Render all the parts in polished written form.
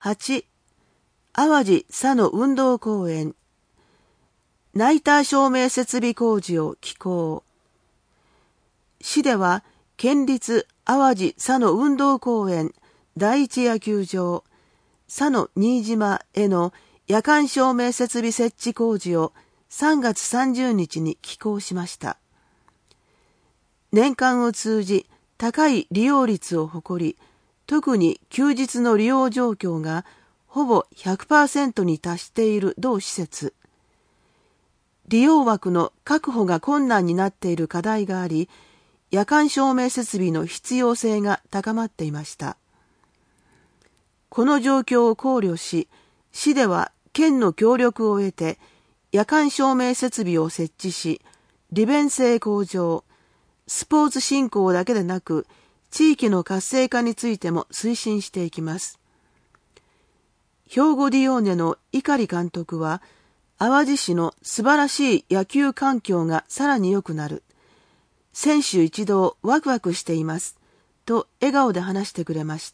8、淡路佐野運動公園。ナイター照明設備工事を起工。市では、県立淡路佐野運動公園第一野球場、佐野新島への夜間照明設備設置工事を3月30日に起工しました。年間を通じ高い利用率を誇り、特に休日の利用状況がほぼ 100% に達している同施設。利用枠の確保が困難になっている課題があり、夜間照明設備の必要性が高まっていました。この状況を考慮し、市では県の協力を得て、夜間照明設備を設置し、利便性向上、スポーツ振興だけでなく、地域の活性化についても推進していきます。兵庫ディオーネの碇監督は、淡路市の素晴らしい野球環境がさらに良くなる。選手一同ワクワクしています。と笑顔で話してくれました。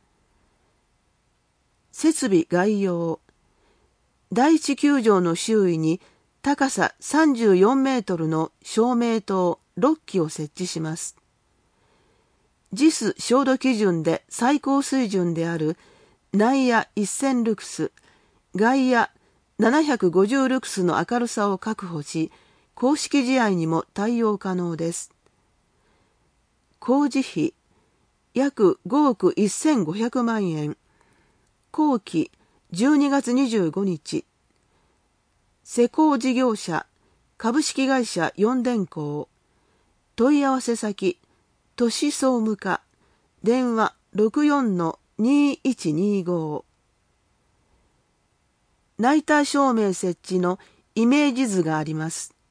設備概要。第一球場の周囲に高さ34メートルの照明灯6基を設置します。JIS 照度基準で最高水準である内野1000ルクス、外野750ルクスの明るさを確保し、公式試合にも対応可能です。工事費、約5億1500万円。工期、12月25日。施工事業者、株式会社四電工。問い合わせ先、都市総務課。電話 64-2125。ナイター照明設置のイメージ図があります。